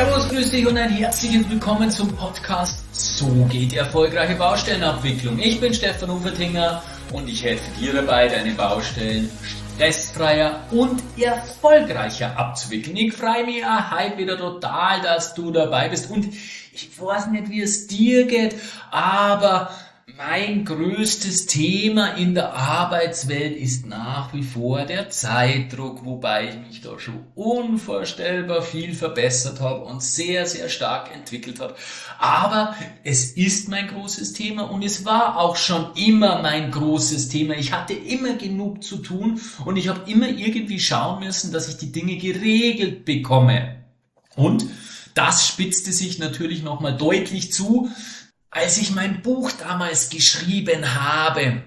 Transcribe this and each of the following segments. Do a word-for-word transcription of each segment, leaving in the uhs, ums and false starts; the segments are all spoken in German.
Servus, grüß dich und ein herzliches Willkommen zum Podcast So geht die erfolgreiche Baustellenabwicklung. Ich bin Stefan Ufertinger und ich helfe dir dabei, deine Baustellen stressfreier und erfolgreicher abzuwickeln. Ich freue mich auch heute wieder total, dass du dabei bist und ich weiß nicht, wie es dir geht, aber mein größtes Thema in der Arbeitswelt ist nach wie vor der Zeitdruck, wobei ich mich da schon unvorstellbar viel verbessert habe und sehr, sehr stark entwickelt habe. Aber es ist mein großes Thema und es war auch schon immer mein großes Thema. Ich hatte immer genug zu tun und ich habe immer irgendwie schauen müssen, dass ich die Dinge geregelt bekomme. Und das spitzte sich natürlich nochmal deutlich zu, als ich mein Buch damals geschrieben habe.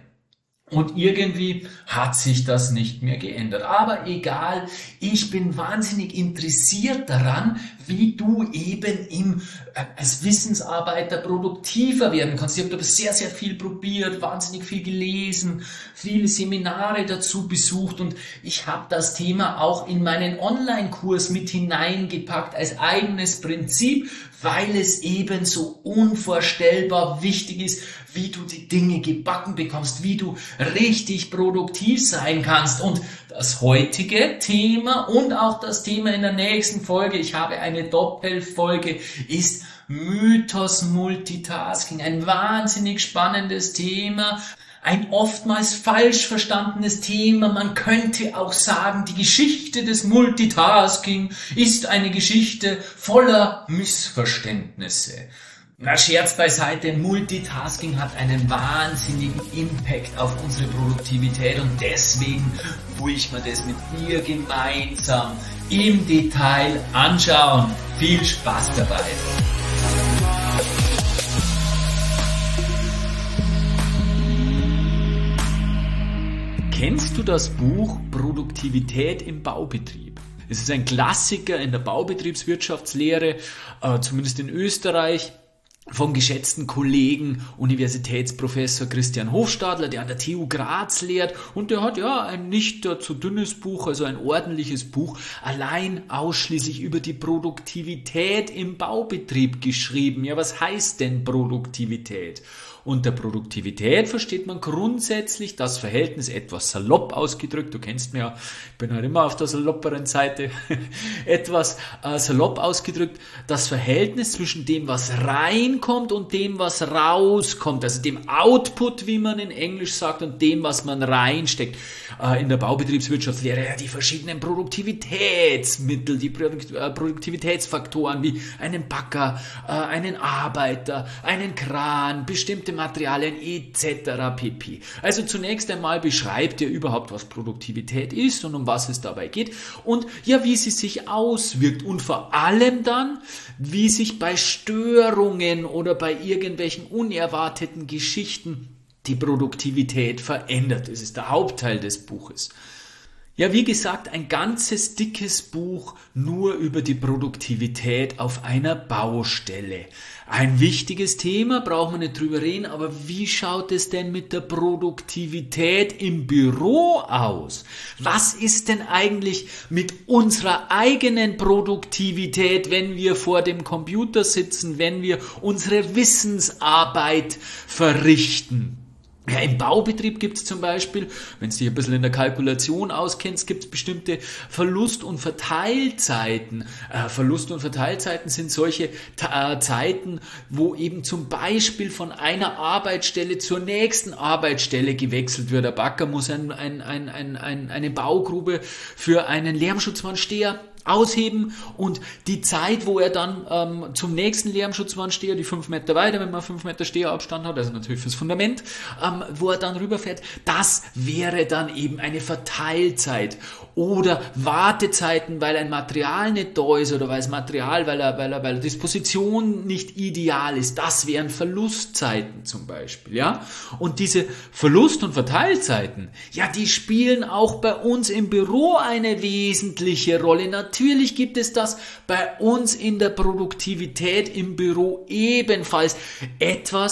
Und irgendwie hat sich das nicht mehr geändert. Aber egal, ich bin wahnsinnig interessiert daran, wie du eben im, äh, als Wissensarbeiter produktiver werden kannst. Ich habe da sehr, sehr viel probiert, wahnsinnig viel gelesen, viele Seminare dazu besucht und ich habe das Thema auch in meinen Online-Kurs mit hineingepackt als eigenes Prinzip, weil es eben so unvorstellbar wichtig ist, wie du die Dinge gebacken bekommst, wie du richtig produktiv sein kannst. Und das heutige Thema und auch das Thema in der nächsten Folge, ich habe eine Doppelfolge, ist Mythos Multitasking. Ein wahnsinnig spannendes Thema. Ein oftmals falsch verstandenes Thema. Man könnte auch sagen, die Geschichte des Multitasking ist eine Geschichte voller Missverständnisse. Na, Scherz beiseite, Multitasking hat einen wahnsinnigen Impact auf unsere Produktivität und deswegen will ich mir das mit dir gemeinsam im Detail anschauen. Viel Spaß dabei! Kennst du das Buch Produktivität im Baubetrieb? Es ist ein Klassiker in der Baubetriebswirtschaftslehre, äh, zumindest in Österreich, vom geschätzten Kollegen Universitätsprofessor Christian Hofstadler, der an der T U Graz lehrt und der hat ja ein nicht zu dünnes Buch, also ein ordentliches Buch, allein ausschließlich über die Produktivität im Baubetrieb geschrieben. Ja, was heißt denn Produktivität? Unter Produktivität versteht man grundsätzlich das Verhältnis, etwas salopp ausgedrückt, du kennst mich ja, ich bin halt immer auf der salopperen Seite, etwas äh, salopp ausgedrückt, das Verhältnis zwischen dem, was reinkommt und dem, was rauskommt, also dem Output, wie man in Englisch sagt, und dem, was man reinsteckt. Äh, in der Baubetriebswirtschaftslehre ja die verschiedenen Produktivitätsmittel, die Produkt, äh, Produktivitätsfaktoren wie einen Bagger, äh, einen Arbeiter, einen Kran, bestimmte Materialien et cetera pp. Also zunächst einmal beschreibt ihr überhaupt, was Produktivität ist und um was es dabei geht und ja, wie sie sich auswirkt und vor allem dann, wie sich bei Störungen oder bei irgendwelchen unerwarteten Geschichten die Produktivität verändert. Das ist der Hauptteil des Buches. Ja, wie gesagt, ein ganzes dickes Buch nur über die Produktivität auf einer Baustelle. Ein wichtiges Thema, brauchen wir nicht drüber reden, aber wie schaut es denn mit der Produktivität im Büro aus? Was ist denn eigentlich mit unserer eigenen Produktivität, wenn wir vor dem Computer sitzen, wenn wir unsere Wissensarbeit verrichten? Ja, im Baubetrieb gibt es zum Beispiel, wenn du dich ein bisschen in der Kalkulation auskennst, gibt es bestimmte Verlust- und Verteilzeiten. Äh, Verlust- und Verteilzeiten sind solche Ta- äh, Zeiten, wo eben zum Beispiel von einer Arbeitsstelle zur nächsten Arbeitsstelle gewechselt wird. Der Bagger muss ein, ein, ein, ein, ein, eine Baugrube für einen Lärmschutzmannsteher ausheben und die Zeit, wo er dann ähm, zum nächsten Lärmschutzmannsteher, die fünf Meter weiter, wenn man fünf Meter Steherabstand hat, also natürlich fürs Fundament, ähm, wo er dann rüberfährt, das wäre dann eben eine Verteilzeit. Oder Wartezeiten, weil ein Material nicht da ist oder weil das Material, weil er, weil er, weil er Disposition nicht ideal ist, das wären Verlustzeiten zum Beispiel, ja. Und diese Verlust- und Verteilzeiten, ja, die spielen auch bei uns im Büro eine wesentliche Rolle. Natürlich gibt es das bei uns in der Produktivität im Büro ebenfalls. Etwas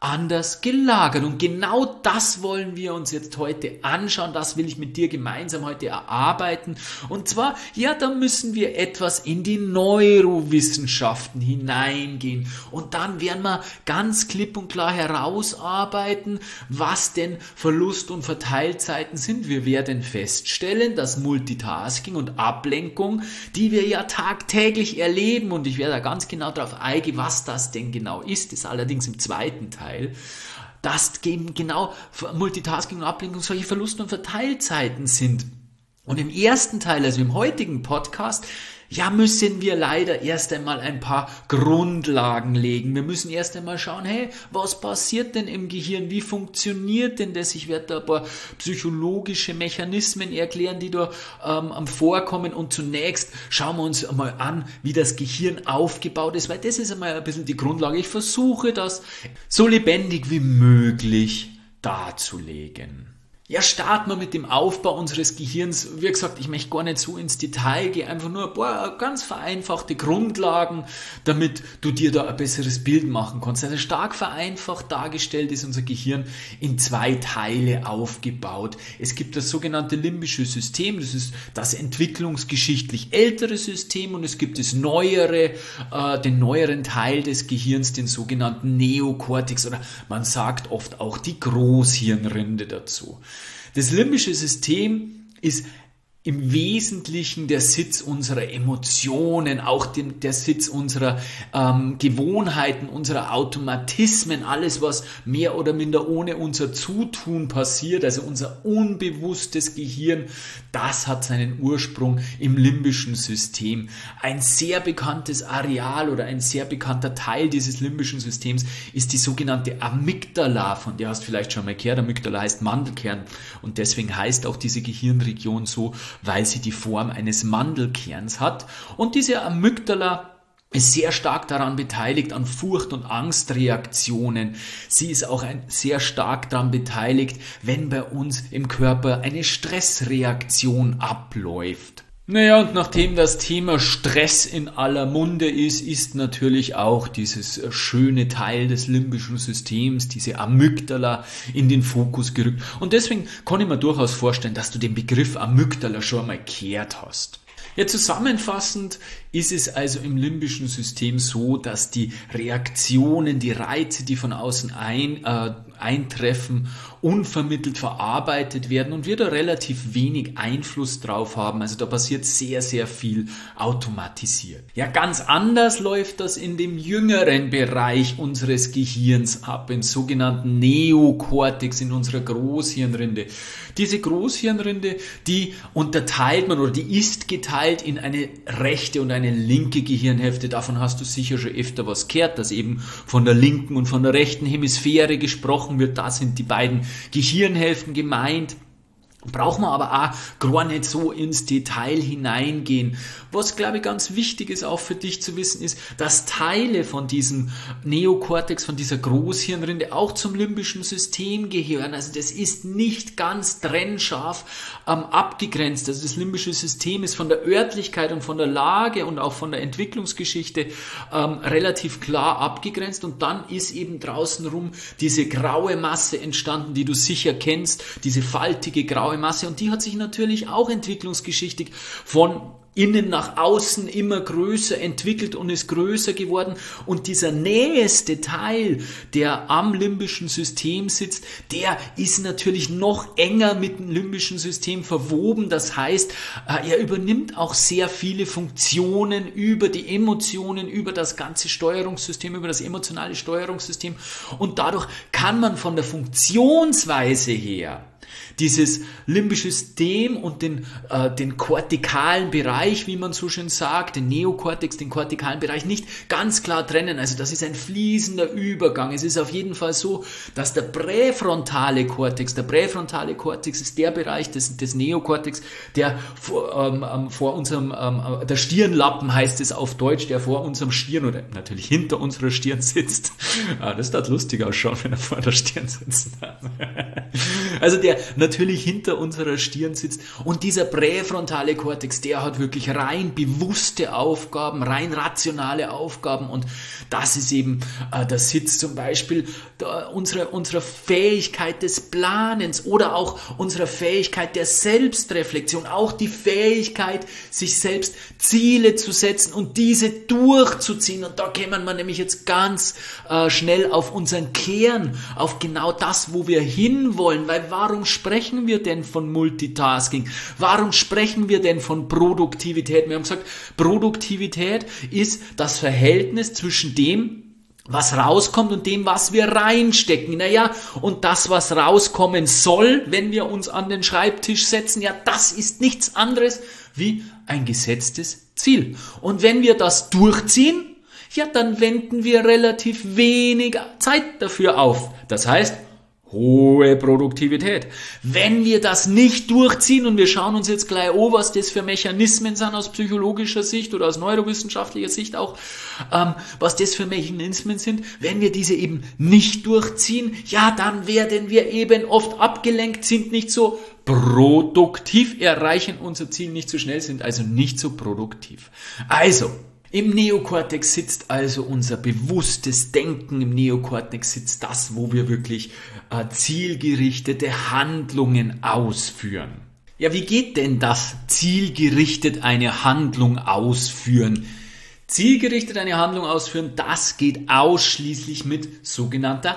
anders gelagert. Und genau das wollen wir uns jetzt heute anschauen. Das will ich mit dir gemeinsam heute erarbeiten. Und zwar, ja, da müssen wir etwas in die Neurowissenschaften hineingehen. Und dann werden wir ganz klipp und klar herausarbeiten, was denn Verlust- und Verteilzeiten sind. Wir werden feststellen, dass Multitasking und Ablenkung, die wir ja tagtäglich erleben, und ich werde da ganz genau darauf eingehen, was das denn genau ist, ist allerdings im zweiten Teil, dass eben genau Multitasking und Ablenkung solche Verlust- und Verteilzeiten sind. Und im ersten Teil, also im heutigen Podcast, ja, müssen wir leider erst einmal ein paar Grundlagen legen. Wir müssen erst einmal schauen, hey, was passiert denn im Gehirn? Wie funktioniert denn das? Ich werde da ein paar psychologische Mechanismen erklären, die da ähm, vorkommen. Und zunächst schauen wir uns einmal an, wie das Gehirn aufgebaut ist, weil das ist einmal ein bisschen die Grundlage. Ich versuche das so lebendig wie möglich darzulegen. Ja, starten wir mit dem Aufbau unseres Gehirns. Wie gesagt, ich möchte gar nicht so ins Detail gehen, einfach nur ein paar ganz vereinfachte Grundlagen, damit du dir da ein besseres Bild machen kannst. Also stark vereinfacht dargestellt ist unser Gehirn in zwei Teile aufgebaut. Es gibt das sogenannte limbische System, das ist das entwicklungsgeschichtlich ältere System, und es gibt das neuere, äh, den neueren Teil des Gehirns, den sogenannten Neokortex, oder man sagt oft auch die Großhirnrinde dazu. Das limbische System ist im Wesentlichen der Sitz unserer Emotionen, auch dem, der Sitz unserer ähm, Gewohnheiten, unserer Automatismen, alles, was mehr oder minder ohne unser Zutun passiert, also unser unbewusstes Gehirn, das hat seinen Ursprung im limbischen System. Ein sehr bekanntes Areal oder ein sehr bekannter Teil dieses limbischen Systems ist die sogenannte Amygdala, von der hast du vielleicht schon mal gehört. Amygdala heißt Mandelkern, und deswegen heißt auch diese Gehirnregion so, weil sie die Form eines Mandelkerns hat. Und diese Amygdala ist sehr stark daran beteiligt, an Furcht- und Angstreaktionen. Sie ist auch ein, sehr stark daran beteiligt, wenn bei uns im Körper eine Stressreaktion abläuft. Naja, und nachdem das Thema Stress in aller Munde ist, ist natürlich auch dieses schöne Teil des limbischen Systems, diese Amygdala, in den Fokus gerückt. Und deswegen kann ich mir durchaus vorstellen, dass du den Begriff Amygdala schon einmal gehört hast. Ja, zusammenfassend ist es also im limbischen System so, dass die Reaktionen, die Reize, die von außen ein, äh, eintreffen, unvermittelt verarbeitet werden und wir da relativ wenig Einfluss drauf haben. Also da passiert sehr, sehr viel automatisiert. Ja, ganz anders läuft das in dem jüngeren Bereich unseres Gehirns ab, im sogenannten Neokortex, in unserer Großhirnrinde. Diese Großhirnrinde, die unterteilt man oder die ist geteilt in eine rechte und eine linke Gehirnhälfte. Davon hast du sicher schon öfter was gehört, dass eben von der linken und von der rechten Hemisphäre gesprochen wird. Da sind die beiden Gehirnhälften gemeint. Brauchen wir aber auch gar nicht so ins Detail hineingehen. Was, glaube ich, ganz wichtig ist auch für dich zu wissen, ist, dass Teile von diesem Neokortex, von dieser Großhirnrinde auch zum limbischen System gehören. Also das ist nicht ganz trennscharf ähm, abgegrenzt. Also das limbische System ist von der Örtlichkeit und von der Lage und auch von der Entwicklungsgeschichte ähm, relativ klar abgegrenzt. Und dann ist eben draußen rum diese graue Masse entstanden, die du sicher kennst, diese faltige graue Masse, und die hat sich natürlich auch entwicklungsgeschichtlich von innen nach außen immer größer entwickelt und ist größer geworden, und dieser nächste Teil, der am limbischen System sitzt, der ist natürlich noch enger mit dem limbischen System verwoben. Das heißt, er übernimmt auch sehr viele Funktionen über die Emotionen, über das ganze Steuerungssystem, über das emotionale Steuerungssystem, und dadurch kann man von der Funktionsweise her dieses limbische System und den, äh, den kortikalen Bereich, wie man so schön sagt, den Neokortex, den kortikalen Bereich, nicht ganz klar trennen. Also das ist ein fließender Übergang. Es ist auf jeden Fall so, dass der präfrontale Kortex, der präfrontale Kortex ist der Bereich des, des Neokortex, der vor, ähm, vor unserem, ähm, der Stirnlappen heißt es auf Deutsch, der vor unserem Stirn oder natürlich hinter unserer Stirn sitzt. Ah, das darf lustig ausschauen, wenn er vor der Stirn sitzt. Also der der natürlich hinter unserer Stirn sitzt. Und dieser präfrontale Kortex, der hat wirklich rein bewusste Aufgaben, rein rationale Aufgaben. Und das ist eben äh, der Sitz zum Beispiel da, unserer, unserer Fähigkeit des Planens oder auch unserer Fähigkeit der Selbstreflexion, auch die Fähigkeit, sich selbst Ziele zu setzen und diese durchzuziehen. Und da kämen wir nämlich jetzt ganz äh, schnell auf unseren Kern, auf genau das, wo wir hinwollen. Weil warum sprechen wir denn von Multitasking? Warum sprechen wir denn von Produktivität? Wir haben gesagt, Produktivität ist das Verhältnis zwischen dem, was rauskommt und dem, was wir reinstecken. Naja, und das, was rauskommen soll, wenn wir uns an den Schreibtisch setzen, ja, das ist nichts anderes wie ein gesetztes Ziel. Und wenn wir das durchziehen, ja, dann wenden wir relativ wenig Zeit dafür auf. Das heißt, hohe Produktivität. Wenn wir das nicht durchziehen, und wir schauen uns jetzt gleich an, was das für Mechanismen sind aus psychologischer Sicht oder aus neurowissenschaftlicher Sicht auch, ähm, was das für Mechanismen sind, wenn wir diese eben nicht durchziehen, ja, dann werden wir eben oft abgelenkt, sind nicht so produktiv, erreichen unser Ziel nicht so schnell, sind also nicht so produktiv. Also, im Neokortex sitzt also unser bewusstes Denken, im Neokortex sitzt das, wo wir wirklich äh, zielgerichtete Handlungen ausführen. Ja, wie geht denn das zielgerichtet eine Handlung ausführen? Zielgerichtet eine Handlung ausführen, das geht ausschließlich mit sogenannter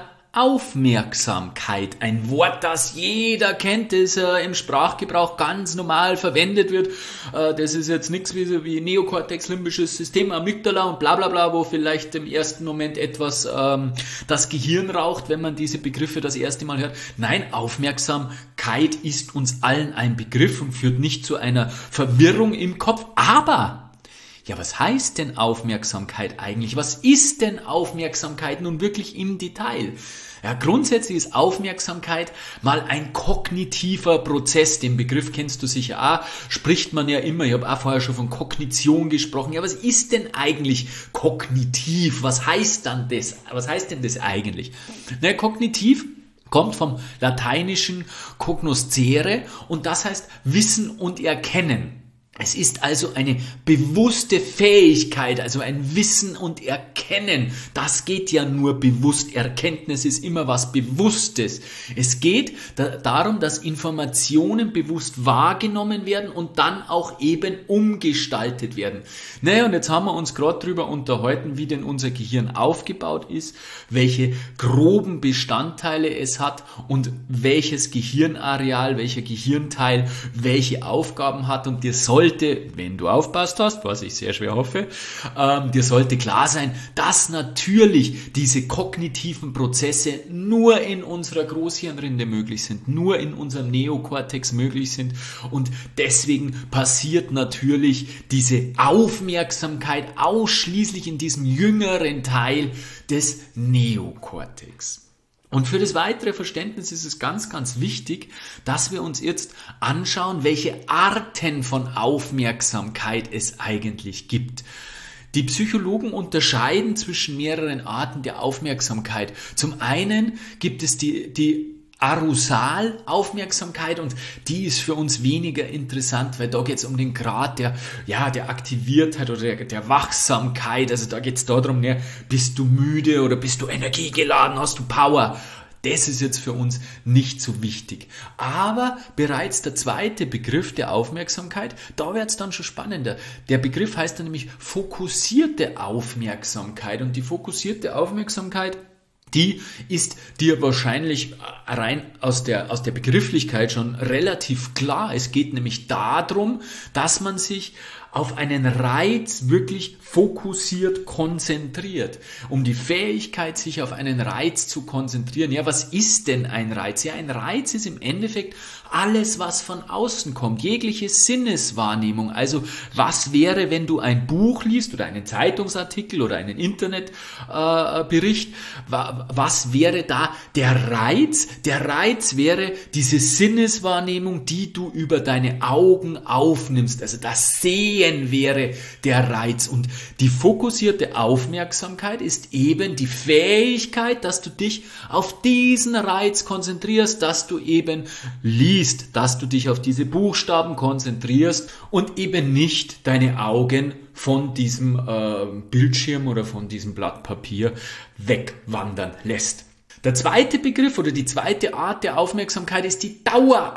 Aufmerksamkeit. Ein Wort, das jeder kennt, das äh, im Sprachgebrauch ganz normal verwendet wird. Äh, das ist jetzt nichts wie, wie Neokortex, limbisches System, Amygdala und bla bla bla, wo vielleicht im ersten Moment etwas ähm, das Gehirn raucht, wenn man diese Begriffe das erste Mal hört. Nein, Aufmerksamkeit ist uns allen ein Begriff und führt nicht zu einer Verwirrung im Kopf, aber ja, was heißt denn Aufmerksamkeit eigentlich? Was ist denn Aufmerksamkeit nun wirklich im Detail? Ja, grundsätzlich ist Aufmerksamkeit mal ein kognitiver Prozess. Den Begriff kennst du sicher auch, spricht man ja immer. Ich habe auch vorher schon von Kognition gesprochen. Ja, was ist denn eigentlich kognitiv? Was heißt dann das? Was heißt denn das eigentlich? Na, kognitiv kommt vom lateinischen cognoscere und das heißt Wissen und Erkennen. Es ist also eine bewusste Fähigkeit, also ein Wissen und Erkennen. Das geht ja nur bewusst. Erkenntnis ist immer was Bewusstes. Es geht da, darum, dass Informationen bewusst wahrgenommen werden und dann auch eben umgestaltet werden. Naja, und jetzt haben wir uns gerade darüber unterhalten, wie denn unser Gehirn aufgebaut ist, welche groben Bestandteile es hat und welches Gehirnareal, welcher Gehirnteil welche Aufgaben hat. Und dir soll wenn du aufpasst hast, was ich sehr schwer hoffe, ähm, dir sollte klar sein, dass natürlich diese kognitiven Prozesse nur in unserer Großhirnrinde möglich sind, nur in unserem Neokortex möglich sind und deswegen passiert natürlich diese Aufmerksamkeit ausschließlich in diesem jüngeren Teil des Neokortex. Und für das weitere Verständnis ist es ganz, ganz wichtig, dass wir uns jetzt anschauen, welche Arten von Aufmerksamkeit es eigentlich gibt. Die Psychologen unterscheiden zwischen mehreren Arten der Aufmerksamkeit. Zum einen gibt es die, die Arousal-Aufmerksamkeit und die ist für uns weniger interessant, weil da geht es um den Grad der, ja, der Aktiviertheit oder der, der Wachsamkeit. Also da geht es darum, ne, bist du müde oder bist du energiegeladen, hast du Power? Das ist jetzt für uns nicht so wichtig. Aber bereits der zweite Begriff der Aufmerksamkeit, da wird es dann schon spannender. Der Begriff heißt dann nämlich fokussierte Aufmerksamkeit und die fokussierte Aufmerksamkeit, die ist dir wahrscheinlich rein aus der, aus der Begrifflichkeit schon relativ klar. Es geht nämlich darum, dass man sich auf einen Reiz wirklich fokussiert konzentriert. Um die Fähigkeit, sich auf einen Reiz zu konzentrieren. Ja, was ist denn ein Reiz? Ja, ein Reiz ist im Endeffekt alles, was von außen kommt. Jegliche Sinneswahrnehmung. Also, was wäre, wenn du ein Buch liest oder einen Zeitungsartikel oder einen Internetbericht? Äh, was wäre da der Reiz? Der Reiz wäre diese Sinneswahrnehmung, die du über deine Augen aufnimmst. Also das Sehen. sehen wäre der Reiz. Und die fokussierte Aufmerksamkeit ist eben die Fähigkeit, dass du dich auf diesen Reiz konzentrierst, dass du eben liest, dass du dich auf diese Buchstaben konzentrierst und eben nicht deine Augen von diesem äh, Bildschirm oder von diesem Blatt Papier wegwandern lässt. Der zweite Begriff oder die zweite Art der Aufmerksamkeit ist die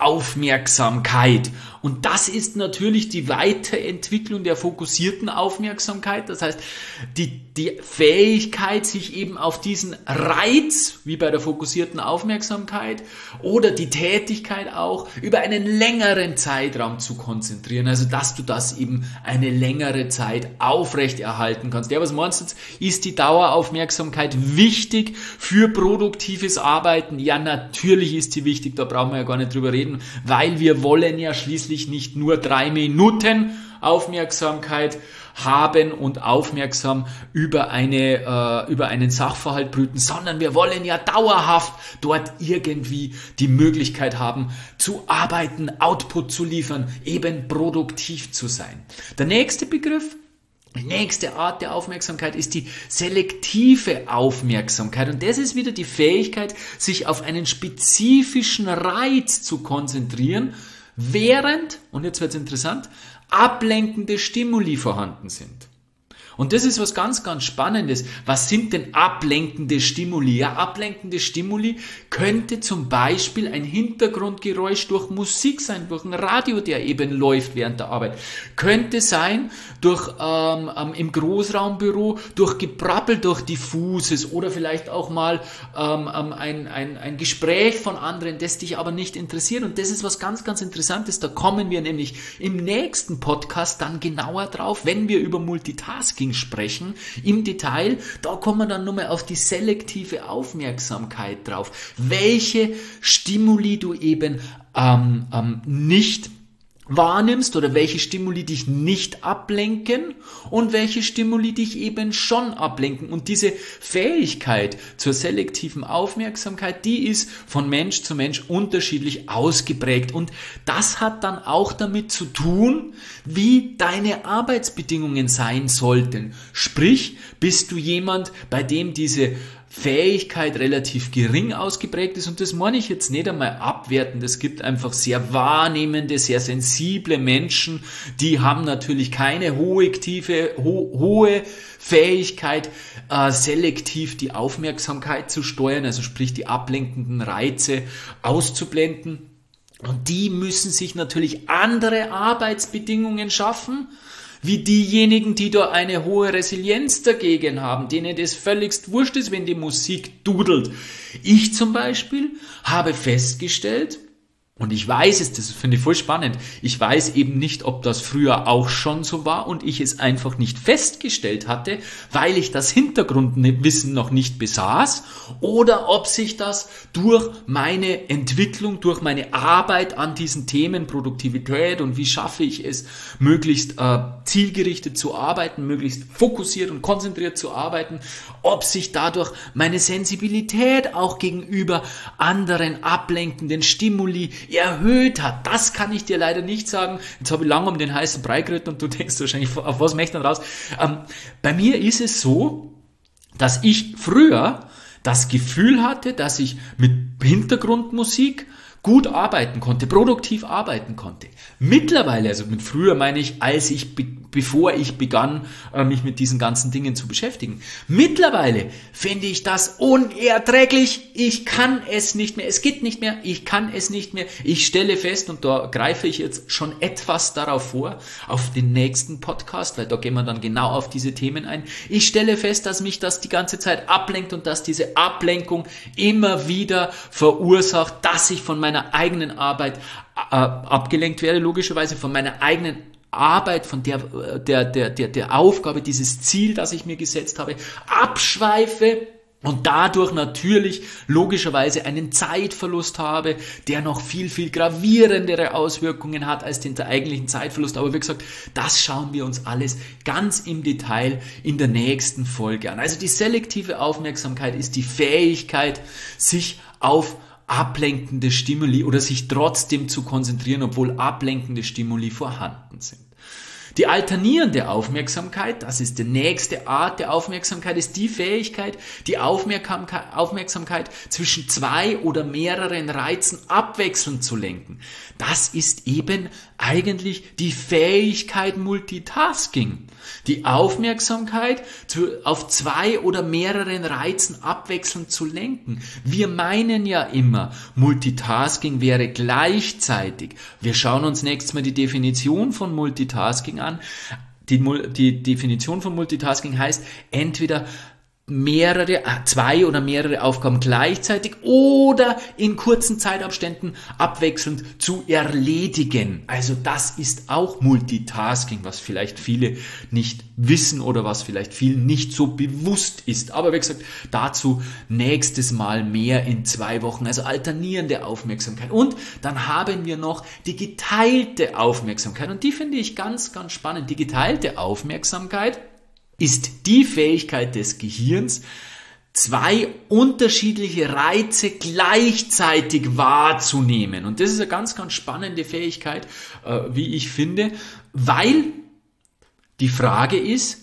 Daueraufmerksamkeit. Und das ist natürlich die Weiterentwicklung der fokussierten Aufmerksamkeit. Das heißt, die, die Fähigkeit, sich eben auf diesen Reiz, wie bei der fokussierten Aufmerksamkeit, oder die Tätigkeit auch, über einen längeren Zeitraum zu konzentrieren. Also, dass du das eben eine längere Zeit aufrechterhalten kannst. Ja, was meinst du jetzt? Ist die Daueraufmerksamkeit wichtig für produktives Arbeiten? Ja, natürlich ist sie wichtig. Da brauchen wir ja gar nicht drüber reden, weil wir wollen ja schließlich nicht nur drei Minuten Aufmerksamkeit haben und aufmerksam über eine äh, über einen Sachverhalt brüten, sondern wir wollen ja dauerhaft dort irgendwie die Möglichkeit haben, zu arbeiten, Output zu liefern, eben produktiv zu sein. Der nächste Begriff, die nächste Art der Aufmerksamkeit ist die selektive Aufmerksamkeit. Und das ist wieder die Fähigkeit, sich auf einen spezifischen Reiz zu konzentrieren, während, und jetzt wird es interessant, ablenkende Stimuli vorhanden sind. Und das ist was ganz, ganz Spannendes. Was sind denn ablenkende Stimuli? Ja, ablenkende Stimuli könnte zum Beispiel ein Hintergrundgeräusch durch Musik sein, durch ein Radio, der eben läuft während der Arbeit. Könnte sein durch ähm, ähm, im Großraumbüro, durch Gebrabbel, durch Diffuses oder vielleicht auch mal ähm, ähm, ein, ein, ein Gespräch von anderen, das dich aber nicht interessiert. Und das ist was ganz, ganz Interessantes. Da kommen wir nämlich im nächsten Podcast dann genauer drauf, wenn wir über Multitasking sprechen, im Detail, da kommen wir dann nochmal auf die selektive Aufmerksamkeit drauf. Welche Stimuli du eben ähm, ähm, nicht wahrnimmst oder welche Stimuli dich nicht ablenken und welche Stimuli dich eben schon ablenken. Und diese Fähigkeit zur selektiven Aufmerksamkeit, die ist von Mensch zu Mensch unterschiedlich ausgeprägt. Und das hat dann auch damit zu tun, wie deine Arbeitsbedingungen sein sollten. Sprich, bist du jemand, bei dem diese Fähigkeit relativ gering ausgeprägt ist, und das meine ich jetzt nicht einmal abwertend. Es gibt einfach sehr wahrnehmende, sehr sensible Menschen, die haben natürlich keine hohe, tiefe, ho- hohe Fähigkeit, äh, selektiv die Aufmerksamkeit zu steuern, also sprich die ablenkenden Reize auszublenden. Und die müssen sich natürlich andere Arbeitsbedingungen schaffen, wie diejenigen, die da eine hohe Resilienz dagegen haben, denen das völligst wurscht ist, wenn die Musik dudelt. Ich zum Beispiel habe festgestellt, und ich weiß es, das finde ich voll spannend, ich weiß eben nicht, ob das früher auch schon so war und ich es einfach nicht festgestellt hatte, weil ich das Hintergrundwissen noch nicht besaß, oder ob sich das durch meine Entwicklung, durch meine Arbeit an diesen Themen Produktivität und wie schaffe ich es, möglichst äh, zielgerichtet zu arbeiten, möglichst fokussiert und konzentriert zu arbeiten, ob sich dadurch meine Sensibilität auch gegenüber anderen ablenkenden Stimuli erhöht hat. Das kann ich dir leider nicht sagen. Jetzt habe ich lange um den heißen Brei geritten und du denkst wahrscheinlich, auf was möchte ich dann raus? Ähm, bei mir ist es so, dass ich früher das Gefühl hatte, dass ich mit Hintergrundmusik gut arbeiten konnte, produktiv arbeiten konnte. Mittlerweile, also mit früher meine ich, als ich, be- bevor ich begann, äh, mich mit diesen ganzen Dingen zu beschäftigen. Mittlerweile finde ich das unerträglich. Ich kann es nicht mehr. Es geht nicht mehr. Ich kann es nicht mehr. Ich stelle fest, und da greife ich jetzt schon etwas darauf vor, auf den nächsten Podcast, weil da gehen wir dann genau auf diese Themen ein. Ich stelle fest, dass mich das die ganze Zeit ablenkt und dass diese Ablenkung immer wieder verursacht, dass ich von meiner eigenen Arbeit äh, abgelenkt werde, logischerweise von meiner eigenen Arbeit, von der, der, der, der, der Aufgabe, dieses Ziel, das ich mir gesetzt habe, abschweife und dadurch natürlich logischerweise einen Zeitverlust habe, der noch viel, viel gravierendere Auswirkungen hat als den eigentlichen Zeitverlust. Aber wie gesagt, das schauen wir uns alles ganz im Detail in der nächsten Folge an. Also die selektive Aufmerksamkeit ist die Fähigkeit, sich auf ablenkende Stimuli oder sich trotzdem zu konzentrieren, obwohl ablenkende Stimuli vorhanden sind. Die alternierende Aufmerksamkeit, das ist die nächste Art der Aufmerksamkeit, ist die Fähigkeit, die Aufmerksamkeit zwischen zwei oder mehreren Reizen abwechselnd zu lenken. Das ist eben eigentlich die Fähigkeit Multitasking. Die Aufmerksamkeit auf zwei oder mehreren Reizen abwechselnd zu lenken. Wir meinen ja immer, Multitasking wäre gleichzeitig. Wir schauen uns nächstes Mal die Definition von Multitasking an. Die, die Definition von Multitasking heißt entweder mehrere, zwei oder mehrere Aufgaben gleichzeitig oder in kurzen Zeitabständen abwechselnd zu erledigen. Also das ist auch Multitasking, was vielleicht viele nicht wissen oder was vielleicht vielen nicht so bewusst ist. Aber wie gesagt, dazu nächstes Mal mehr in zwei Wochen. Also alternierende Aufmerksamkeit. Und dann haben wir noch die geteilte Aufmerksamkeit. Und die finde ich ganz, ganz spannend. Die geteilte Aufmerksamkeit ist die Fähigkeit des Gehirns, zwei unterschiedliche Reize gleichzeitig wahrzunehmen. Und das ist eine ganz, ganz spannende Fähigkeit, äh, wie ich finde, weil die Frage ist,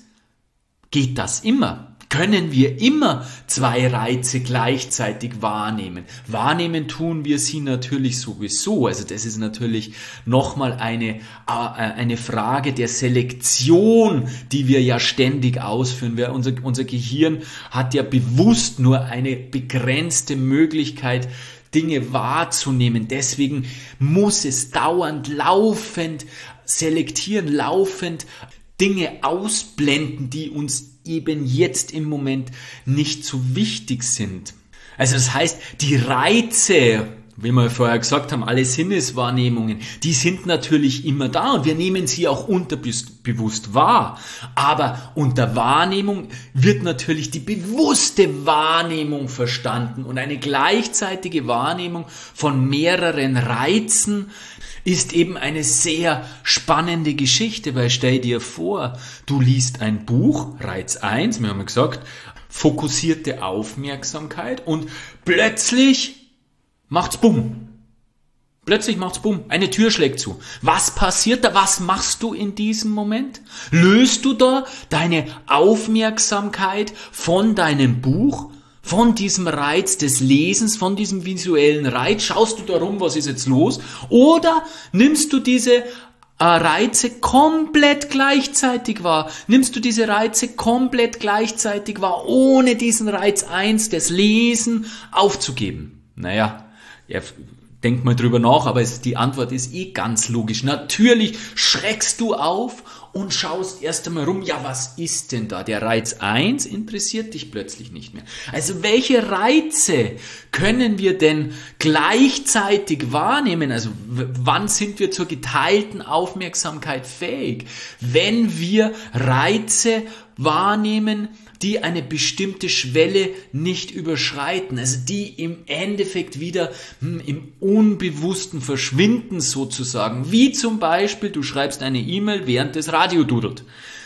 geht das immer? Können wir immer zwei Reize gleichzeitig wahrnehmen? Wahrnehmen tun wir sie natürlich sowieso. Also das ist natürlich nochmal eine, eine Frage der Selektion, die wir ja ständig ausführen. Wir, unser, unser Gehirn hat ja bewusst nur eine begrenzte Möglichkeit, Dinge wahrzunehmen. Deswegen muss es dauernd, laufend selektieren, laufend Dinge ausblenden, die uns eben jetzt im Moment nicht so wichtig sind. Also das heißt, die Reize, wie wir vorher gesagt haben, alle Sinneswahrnehmungen, die sind natürlich immer da und wir nehmen sie auch unterbewusst wahr. Aber unter Wahrnehmung wird natürlich die bewusste Wahrnehmung verstanden und eine gleichzeitige Wahrnehmung von mehreren Reizen ist eben eine sehr spannende Geschichte, weil stell dir vor, du liest ein Buch, Reiz eins, wir haben gesagt, fokussierte Aufmerksamkeit und plötzlich macht's bumm. Plötzlich macht's bumm, eine Tür schlägt zu. Was passiert da? Was machst du in diesem Moment? Löst du da deine Aufmerksamkeit von deinem Buch? Von diesem Reiz des Lesens, von diesem visuellen Reiz, schaust du da rum, was ist jetzt los? Oder nimmst du diese äh, Reize komplett gleichzeitig wahr? Nimmst du diese Reize komplett gleichzeitig wahr, ohne diesen Reiz eins, das Lesen, aufzugeben? Naja, ja, denk mal drüber nach, aber es, die Antwort ist eh ganz logisch. Natürlich schreckst du auf und schaust erst einmal rum, ja, was ist denn da? Der Reiz eins interessiert dich plötzlich nicht mehr. Also welche Reize können wir denn gleichzeitig wahrnehmen? Also w- wann sind wir zur geteilten Aufmerksamkeit fähig? Wenn wir Reize wahrnehmen, die eine bestimmte Schwelle nicht überschreiten, also die im Endeffekt wieder hm, im Unbewussten verschwinden sozusagen, wie zum Beispiel, du schreibst eine E-Mail, während das Radio dudelt.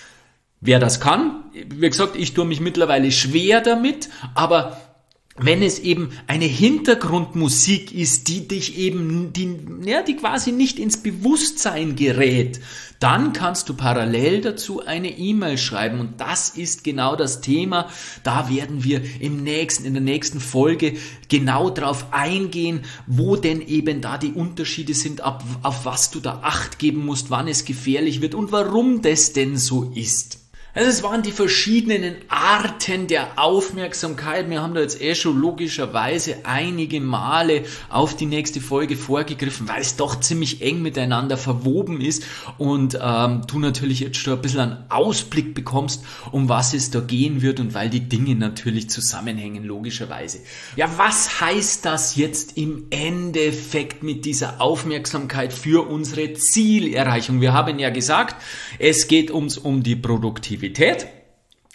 Wer das kann, wie gesagt, ich tue mich mittlerweile schwer damit, aber wenn es eben eine Hintergrundmusik ist, die dich eben, die, ja, die quasi nicht ins Bewusstsein gerät, dann kannst du parallel dazu eine E-Mail schreiben und das ist genau das Thema. Da werden wir im nächsten, in der nächsten Folge genau drauf eingehen, wo denn eben da die Unterschiede sind, ab, auf was du da Acht geben musst, wann es gefährlich wird und warum das denn so ist. Also es waren die verschiedenen Arten der Aufmerksamkeit. Wir haben da jetzt eh schon logischerweise einige Male auf die nächste Folge vorgegriffen, weil es doch ziemlich eng miteinander verwoben ist und ähm, du natürlich jetzt schon ein bisschen einen Ausblick bekommst, um was es da gehen wird und weil die Dinge natürlich zusammenhängen, logischerweise. Ja, was heißt das jetzt im Endeffekt mit dieser Aufmerksamkeit für unsere Zielerreichung? Wir haben ja gesagt, es geht uns um die Produktivität.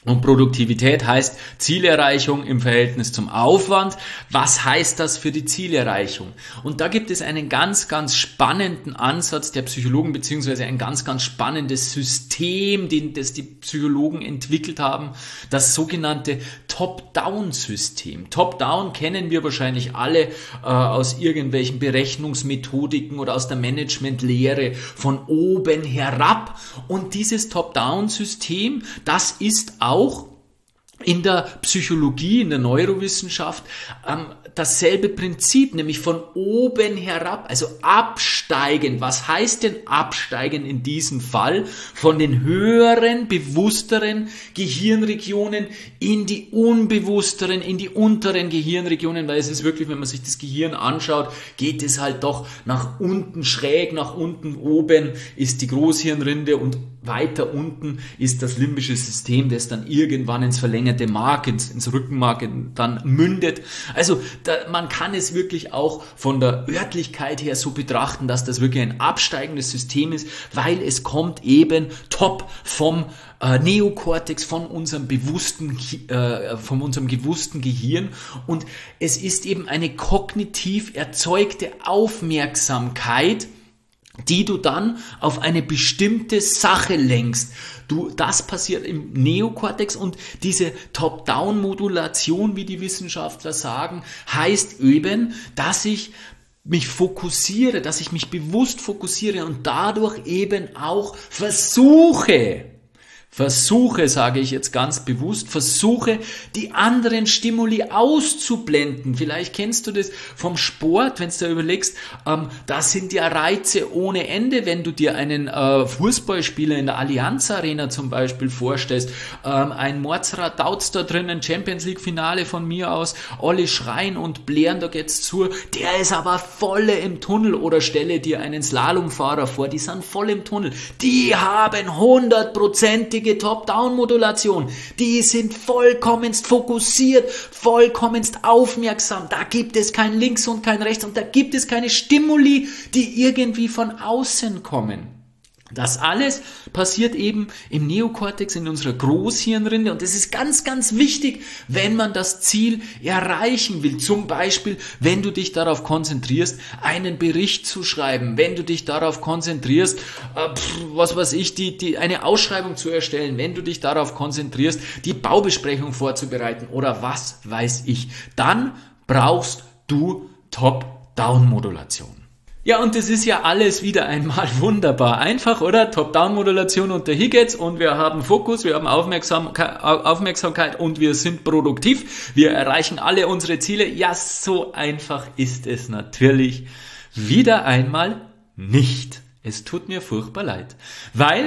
Und Produktivität heißt Zielerreichung im Verhältnis zum Aufwand. Was heißt das für die Zielerreichung? Und da gibt es einen ganz, ganz spannenden Ansatz der Psychologen, beziehungsweise ein ganz, ganz spannendes System, den, das die Psychologen entwickelt haben, das sogenannte Top-Down-System. Top-Down kennen wir wahrscheinlich alle äh, aus irgendwelchen Berechnungsmethodiken oder aus der Managementlehre von oben herab. Und dieses Top-Down-System, das ist auch auch in der Psychologie, in der Neurowissenschaft ähm, dasselbe Prinzip, nämlich von oben herab, also absteigen. Was heißt denn absteigen in diesem Fall? Von den höheren, bewussteren Gehirnregionen in die unbewussteren, in die unteren Gehirnregionen, weil es ist wirklich, wenn man sich das Gehirn anschaut, geht es halt doch nach unten schräg, nach unten. Oben ist die Großhirnrinde und weiter unten ist das limbische System, das dann irgendwann ins verlängerte Mark, ins, ins Rückenmark dann mündet. Also da, man kann es wirklich auch von der Örtlichkeit her so betrachten, dass das wirklich ein absteigendes System ist, weil es kommt eben top vom äh, Neokortex, von unserem bewussten, äh, von unserem bewussten Gehirn, und es ist eben eine kognitiv erzeugte Aufmerksamkeit, die du dann auf eine bestimmte Sache lenkst. Du, das passiert im Neokortex, und diese Top-Down-Modulation, wie die Wissenschaftler sagen, heißt eben, dass ich mich fokussiere, dass ich mich bewusst fokussiere und dadurch eben auch versuche, Versuche, sage ich jetzt ganz bewusst, versuche, die anderen Stimuli auszublenden. Vielleicht kennst du das vom Sport, wenn du da überlegst, ähm, da sind ja Reize ohne Ende, wenn du dir einen äh, Fußballspieler in der Allianz Arena zum Beispiel vorstellst, ähm, ein Mordsrad daut's da drinnen, Champions League Finale von mir aus, alle schreien und blären, da geht's zu, der ist aber voll im Tunnel. Oder stelle dir einen Slalomfahrer vor, die sind voll im Tunnel, die haben hundertprozentig Top-Down-Modulation. Die sind vollkommenst fokussiert, vollkommenst aufmerksam. Da gibt es kein Links und kein Rechts, und da gibt es keine Stimuli, die irgendwie von außen kommen. Das alles passiert eben im Neokortex, in unserer Großhirnrinde, und das ist ganz, ganz wichtig, wenn man das Ziel erreichen will. Zum Beispiel, wenn du dich darauf konzentrierst, einen Bericht zu schreiben, wenn du dich darauf konzentrierst, äh, pff, was weiß ich, die, die, eine Ausschreibung zu erstellen, wenn du dich darauf konzentrierst, die Baubesprechung vorzubereiten oder was weiß ich, dann brauchst du Top-Down-Modulation. Ja, und das ist ja alles wieder einmal wunderbar einfach, oder? Top-Down-Modulation unter Higgins, und wir haben Fokus, wir haben Aufmerksamkeit, Aufmerksamkeit und wir sind produktiv. Wir erreichen alle unsere Ziele. Ja, so einfach ist es natürlich wieder einmal nicht. Es tut mir furchtbar leid, weil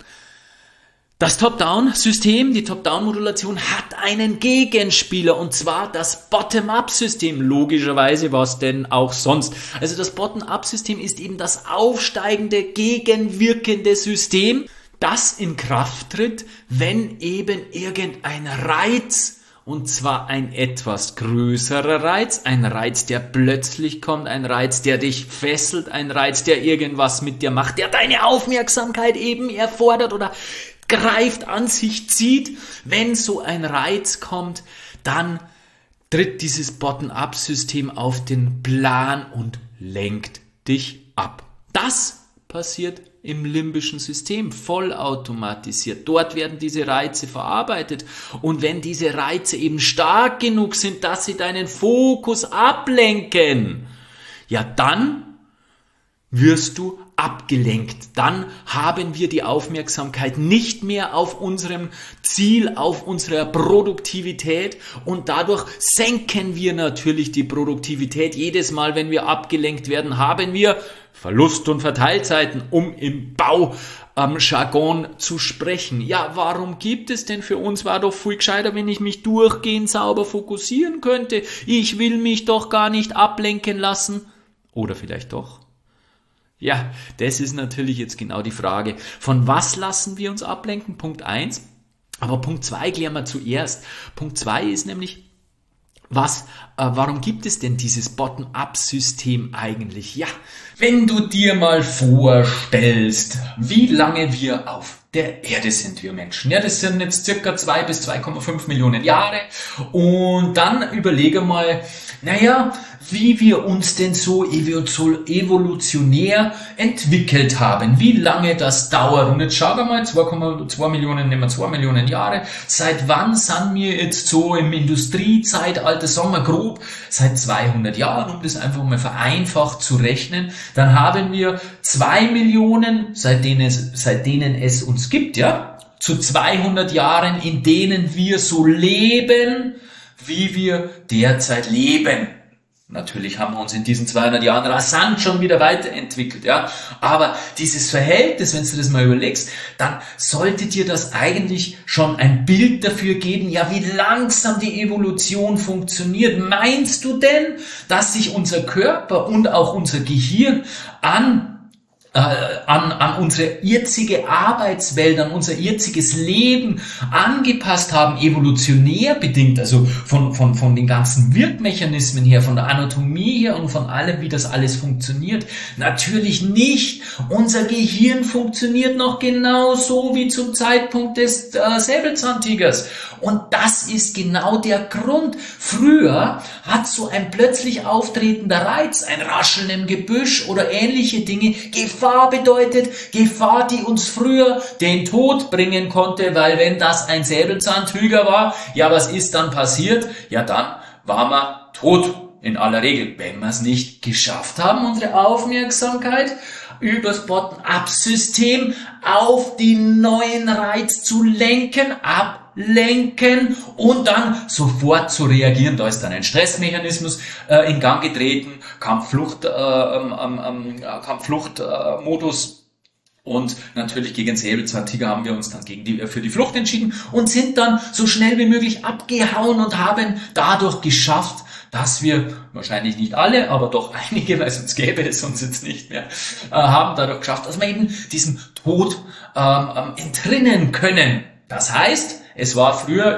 das Top-Down-System, die Top-Down-Modulation hat einen Gegenspieler, und zwar das Bottom-Up-System, logischerweise, was denn auch sonst. Also das Bottom-Up-System ist eben das aufsteigende, gegenwirkende System, das in Kraft tritt, wenn eben irgendein Reiz, und zwar ein etwas größerer Reiz, ein Reiz, der plötzlich kommt, ein Reiz, der dich fesselt, ein Reiz, der irgendwas mit dir macht, der deine Aufmerksamkeit eben erfordert oder greift, an sich zieht. Wenn so ein Reiz kommt, dann tritt dieses Bottom-up-System auf den Plan und lenkt dich ab. Das passiert im limbischen System, vollautomatisiert. Dort werden diese Reize verarbeitet, und wenn diese Reize eben stark genug sind, dass sie deinen Fokus ablenken, ja, dann wirst du abgelenkt. Dann haben wir die Aufmerksamkeit nicht mehr auf unserem Ziel, auf unserer Produktivität, und dadurch senken wir natürlich die Produktivität. Jedes Mal, wenn wir abgelenkt werden, haben wir Verlust- und Verteilzeiten, um im Baujargon ähm, zu sprechen. Ja, warum gibt es denn für uns? War doch viel gescheiter, wenn ich mich durchgehend sauber fokussieren könnte. Ich will mich doch gar nicht ablenken lassen. Oder vielleicht doch? Ja, das ist natürlich jetzt genau die Frage. Von was lassen wir uns ablenken? Punkt eins. Aber Punkt zwei klären wir zuerst. Punkt zwei ist nämlich, was äh, warum gibt es denn dieses Bottom-up-System eigentlich? Ja, wenn du dir mal vorstellst, wie lange wir auf der Erde sind, wir Menschen. Ja, das sind jetzt circa zwei bis zwei Komma fünf Millionen Jahre. Und dann überlege mal, naja, wie wir uns denn so evolutionär entwickelt haben, wie lange das dauert. Und jetzt schauen wir mal, zwei Komma zwei Millionen, nehmen wir zwei Millionen Jahre. Seit wann sind wir jetzt so im Industriezeitalter, sagen wir grob, seit zweihundert Jahren, um das einfach mal vereinfacht zu rechnen. Dann haben wir zwei Millionen, seit denen es, seit denen es uns gibt, ja, zu zweihundert Jahren, in denen wir so leben, wie wir derzeit leben. Natürlich haben wir uns in diesen zweihundert Jahren rasant schon wieder weiterentwickelt, ja. Aber dieses Verhältnis, wenn du das mal überlegst, dann sollte dir das eigentlich schon ein Bild dafür geben, ja, wie langsam die Evolution funktioniert. Meinst du denn, dass sich unser Körper und auch unser Gehirn an An, an unsere jetzige Arbeitswelt, an unser jetziges Leben angepasst haben, evolutionär bedingt, also von, von, von den ganzen Wirkmechanismen her, von der Anatomie her und von allem, wie das alles funktioniert? Natürlich nicht. Unser Gehirn funktioniert noch genauso wie zum Zeitpunkt des äh, Säbelzahntigers. Und das ist genau der Grund. Früher hat so ein plötzlich auftretender Reiz, ein Rascheln im Gebüsch oder ähnliche Dinge, Gefahr bedeutet, Gefahr, die uns früher den Tod bringen konnte, weil wenn das ein Säbelzahntiger war, ja, was ist dann passiert? Ja, dann war man tot in aller Regel, wenn wir es nicht geschafft haben, unsere Aufmerksamkeit übers Bottom-up-System auf den neuen Reiz zu lenken, ablenken und dann sofort zu reagieren. Da ist dann ein Stressmechanismus äh, in Gang getreten, Kampfflucht, äh, ähm, ähm, Kampffluchtmodus. Und natürlich gegen Säbelzahntiger haben wir uns dann gegen die, für die Flucht entschieden und sind dann so schnell wie möglich abgehauen und haben dadurch geschafft, dass wir, wahrscheinlich nicht alle, aber doch einige, weil sonst gäbe es uns jetzt nicht mehr, äh, haben dadurch geschafft, dass wir eben diesem Tod ähm, ähm, entrinnen können. Das heißt, es war früher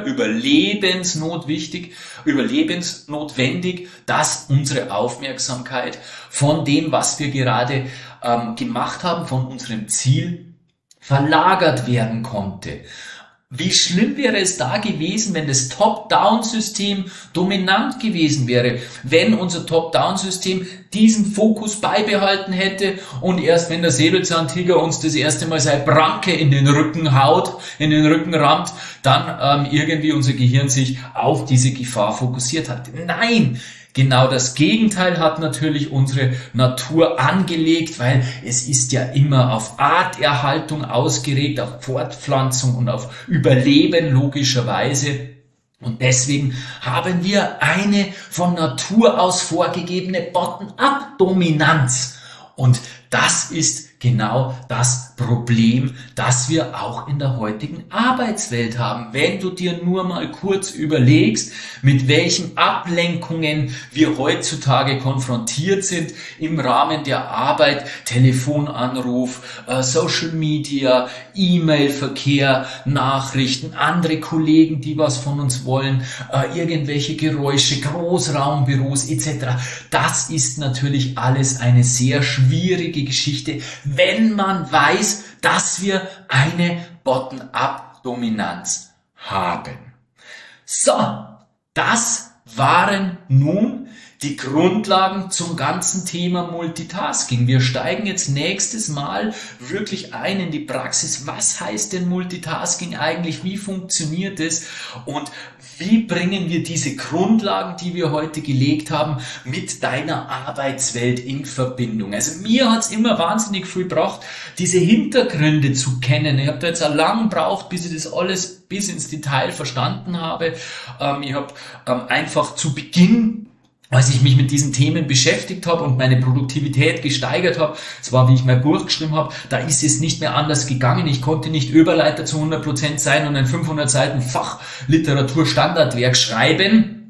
überlebensnotwichtig, überlebensnotwendig, dass unsere Aufmerksamkeit von dem, was wir gerade ähm, gemacht haben, von unserem Ziel verlagert werden konnte. Wie schlimm wäre es da gewesen, wenn das Top-Down-System dominant gewesen wäre, wenn unser Top-Down-System diesen Fokus beibehalten hätte und erst wenn der Säbelzahntiger uns das erste Mal seine Pranke in den Rücken haut, in den Rücken rammt, dann ähm, irgendwie unser Gehirn sich auf diese Gefahr fokussiert hat. Nein! Genau das Gegenteil hat natürlich unsere Natur angelegt, weil es ist ja immer auf Arterhaltung ausgelegt, auf Fortpflanzung und auf Überleben logischerweise. Und deswegen haben wir eine von Natur aus vorgegebene Bottom-up-Dominanz. Und das ist genau das Problem, das wir auch in der heutigen Arbeitswelt haben. Wenn du dir nur mal kurz überlegst, mit welchen Ablenkungen wir heutzutage konfrontiert sind im Rahmen der Arbeit, Telefonanruf, äh, Social Media, E-Mail-Verkehr, Nachrichten, andere Kollegen, die was von uns wollen, äh, irgendwelche Geräusche, Großraumbüros et cetera. Das ist natürlich alles eine sehr schwierige Geschichte, wenn man weiß, dass wir eine Bottom-up-Dominanz haben. So, das waren nun die Grundlagen zum ganzen Thema Multitasking. Wir steigen jetzt nächstes Mal wirklich ein in die Praxis. Was heißt denn Multitasking eigentlich? Wie funktioniert es? Und wie bringen wir diese Grundlagen, die wir heute gelegt haben, mit deiner Arbeitswelt in Verbindung? Also mir hat es immer wahnsinnig viel gebraucht, diese Hintergründe zu kennen. Ich habe da jetzt auch lang gebraucht, bis ich das alles bis ins Detail verstanden habe. Ähm, ich habe ähm, einfach zu Beginn, als ich mich mit diesen Themen beschäftigt habe und meine Produktivität gesteigert habe, das war, wie ich mein Buch geschrieben habe, da ist es nicht mehr anders gegangen. Ich konnte nicht Überleiter zu hundert Prozent sein und ein fünfhundert Seiten Fachliteratur-Standardwerk schreiben.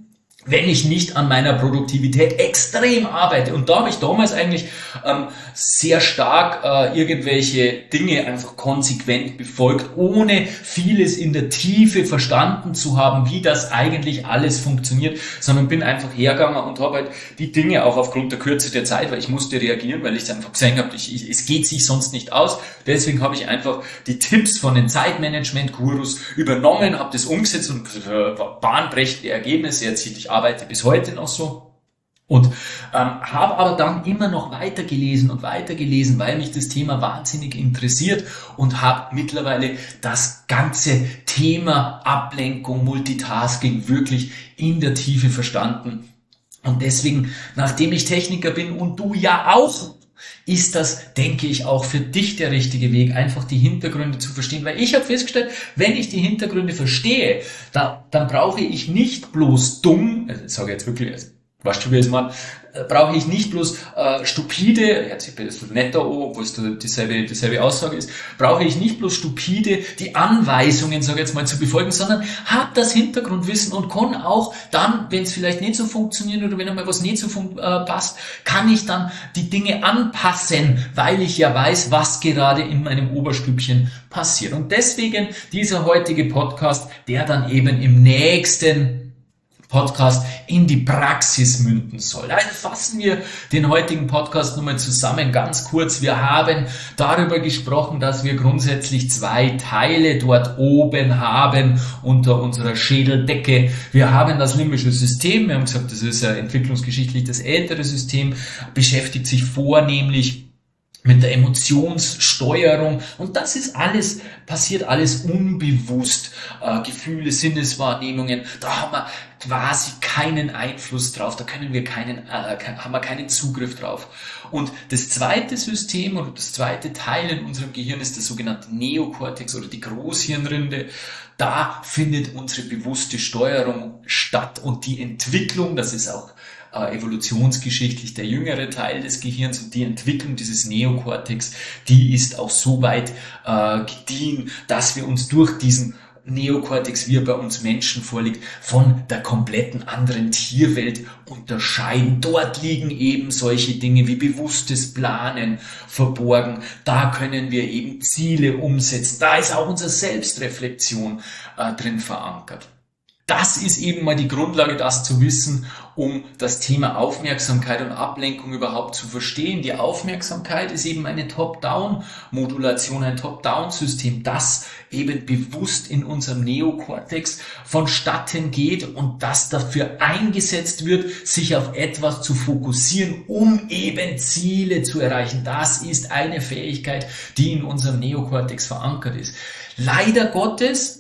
wenn ich nicht an meiner Produktivität extrem arbeite. Und da habe ich damals eigentlich ähm, sehr stark äh, irgendwelche Dinge einfach konsequent befolgt, ohne vieles in der Tiefe verstanden zu haben, wie das eigentlich alles funktioniert, sondern bin einfach hergegangen und habe halt die Dinge auch aufgrund der Kürze der Zeit, weil ich musste reagieren, weil ich einfach gesehen habe, ich, ich, es geht sich sonst nicht aus. Deswegen habe ich einfach die Tipps von den Zeitmanagement-Gurus übernommen, habe das umgesetzt und äh, bahnbrechende Ergebnisse erzielt. Ich arbeite bis heute noch so und ähm, habe aber dann immer noch weitergelesen und weitergelesen, weil mich das Thema wahnsinnig interessiert und habe mittlerweile das ganze Thema Ablenkung, Multitasking wirklich in der Tiefe verstanden. Und deswegen, nachdem ich Techniker bin und du ja auch, ist das, denke ich, auch für dich der richtige Weg, einfach die Hintergründe zu verstehen. Weil ich habe festgestellt, wenn ich die Hintergründe verstehe, da, dann brauche ich nicht bloß dumm, also ich sage jetzt wirklich, weißt du, wie es mal, brauche ich nicht bloß äh, stupide, hört sich ein bisschen netter an, obwohl es dieselbe, dieselbe Aussage ist, brauche ich nicht bloß stupide die Anweisungen, sage ich jetzt mal, zu befolgen, sondern habe das Hintergrundwissen und kann auch dann, wenn es vielleicht nicht so funktioniert oder wenn einmal was nicht so fun- äh, passt, kann ich dann die Dinge anpassen, weil ich ja weiß, was gerade in meinem Oberstübchen passiert. Und deswegen dieser heutige Podcast, der dann eben im nächsten Podcast in die Praxis münden soll. Also fassen wir den heutigen Podcast nochmal zusammen, ganz kurz. Wir haben darüber gesprochen, dass wir grundsätzlich zwei Teile dort oben haben unter unserer Schädeldecke. Wir haben das limbische System. Wir haben gesagt, das ist ja entwicklungsgeschichtlich das ältere System, beschäftigt sich vornehmlich mit der Emotionssteuerung und das ist alles, passiert alles unbewusst. Äh, Gefühle, Sinneswahrnehmungen, da haben wir quasi keinen Einfluss drauf, da können wir keinen, äh, haben wir keinen Zugriff drauf. Und das zweite System oder das zweite Teil in unserem Gehirn ist der sogenannte Neokortex oder die Großhirnrinde. Da findet unsere bewusste Steuerung statt und die Entwicklung, das ist auch Äh, evolutionsgeschichtlich der jüngere Teil des Gehirns und die Entwicklung dieses Neokortex, die ist auch so weit äh, gediehen, dass wir uns durch diesen Neokortex, wie er bei uns Menschen vorliegt, von der kompletten anderen Tierwelt unterscheiden. Dort liegen eben solche Dinge wie bewusstes Planen verborgen. Da können wir eben Ziele umsetzen. Da ist auch unsere Selbstreflexion äh, drin verankert. Das ist eben mal die Grundlage, das zu wissen, um das Thema Aufmerksamkeit und Ablenkung überhaupt zu verstehen. Die Aufmerksamkeit ist eben eine Top-Down-Modulation, ein Top-Down-System, das eben bewusst in unserem Neokortex vonstatten geht und das dafür eingesetzt wird, sich auf etwas zu fokussieren, um eben Ziele zu erreichen. Das ist eine Fähigkeit, die in unserem Neokortex verankert ist. Leider Gottes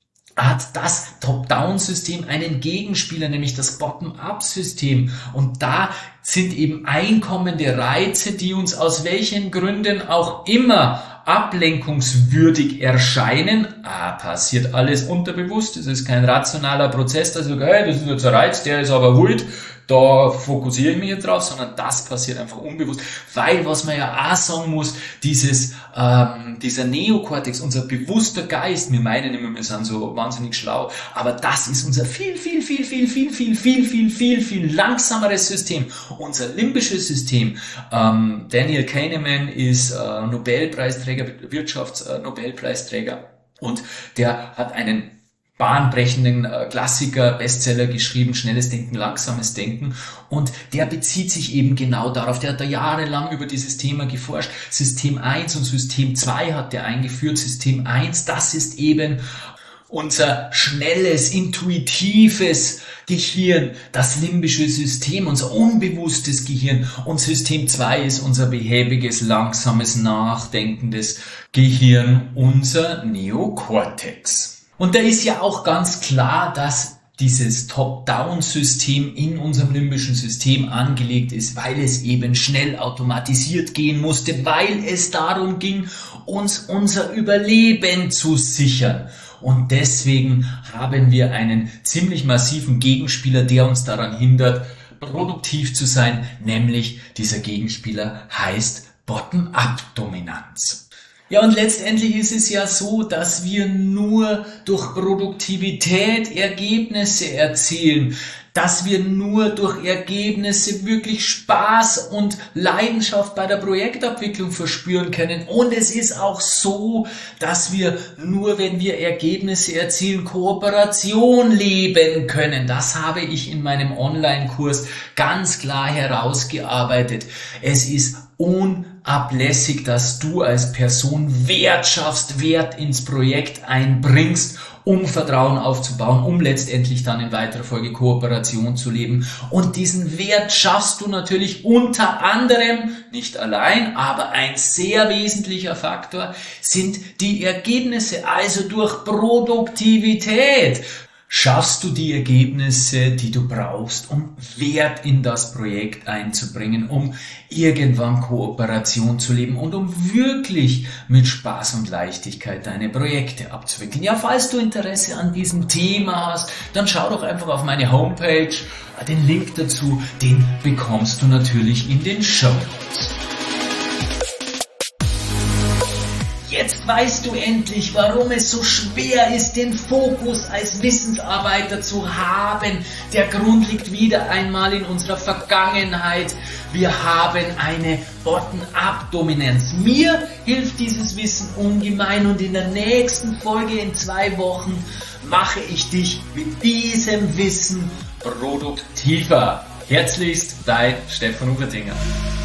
hat das Top-Down-System einen Gegenspieler, nämlich das Bottom-Up-System. Und da sind eben einkommende Reize, die uns aus welchen Gründen auch immer ablenkungswürdig erscheinen. Ah, passiert alles unterbewusst, das ist kein rationaler Prozess, also hey, das ist jetzt ein Reiz, der ist aber wild, da fokussiere ich mich jetzt drauf, sondern das passiert einfach unbewusst, weil, was man ja auch sagen muss, dieses, ähm, dieser Neokortex, unser bewusster Geist, wir meinen immer, wir sind so wahnsinnig schlau, aber das ist unser viel, viel, viel, viel, viel, viel, viel, viel, viel, viel langsameres System, unser limbisches System. Ähm, Daniel Kahneman ist äh, Nobelpreisträger, Wirtschafts-Nobelpreisträger und der hat einen bahnbrechenden äh, Klassiker, Bestseller geschrieben, Schnelles Denken, Langsames Denken. Und der bezieht sich eben genau darauf. Der hat da jahrelang über dieses Thema geforscht. System eins und System zwei hat der eingeführt. System eins, das ist eben unser schnelles, intuitives Gehirn, das limbische System, unser unbewusstes Gehirn. Und System zwei ist unser behäbiges, langsames, nachdenkendes Gehirn, unser Neokortex. Und da ist ja auch ganz klar, dass dieses Top-Down-System in unserem limbischen System angelegt ist, weil es eben schnell automatisiert gehen musste, weil es darum ging, uns unser Überleben zu sichern. Und deswegen haben wir einen ziemlich massiven Gegenspieler, der uns daran hindert, produktiv zu sein, nämlich dieser Gegenspieler heißt Bottom-up-Dominanz. Ja, und letztendlich ist es ja so, dass wir nur durch Produktivität Ergebnisse erzielen. dass wir nur durch Ergebnisse wirklich Spaß und Leidenschaft bei der Projektabwicklung verspüren können. Und es ist auch so, dass wir nur, wenn wir Ergebnisse erzielen, Kooperation leben können. Das habe ich in meinem Online-Kurs ganz klar herausgearbeitet. Es ist unablässig, dass du als Person Wert schaffst, Wert ins Projekt einbringst, um Vertrauen aufzubauen, um letztendlich dann in weiterer Folge Kooperation zu leben. Und diesen Wert schaffst du natürlich unter anderem, nicht allein, aber ein sehr wesentlicher Faktor sind die Ergebnisse, also durch Produktivität. Schaffst du die Ergebnisse, die du brauchst, um Wert in das Projekt einzubringen, um irgendwann Kooperation zu leben und um wirklich mit Spaß und Leichtigkeit deine Projekte abzuwickeln. Ja, falls du Interesse an diesem Thema hast, dann schau doch einfach auf meine Homepage. Den Link dazu, den bekommst du natürlich in den Shownotes. Jetzt weißt du endlich, warum es so schwer ist, den Fokus als Wissensarbeiter zu haben. Der Grund liegt wieder einmal in unserer Vergangenheit. Wir haben eine Bottom-up-Dominanz. Mir hilft dieses Wissen ungemein und in der nächsten Folge in zwei Wochen mache ich dich mit diesem Wissen produktiver. Herzlichst, dein Stefan Ufertinger.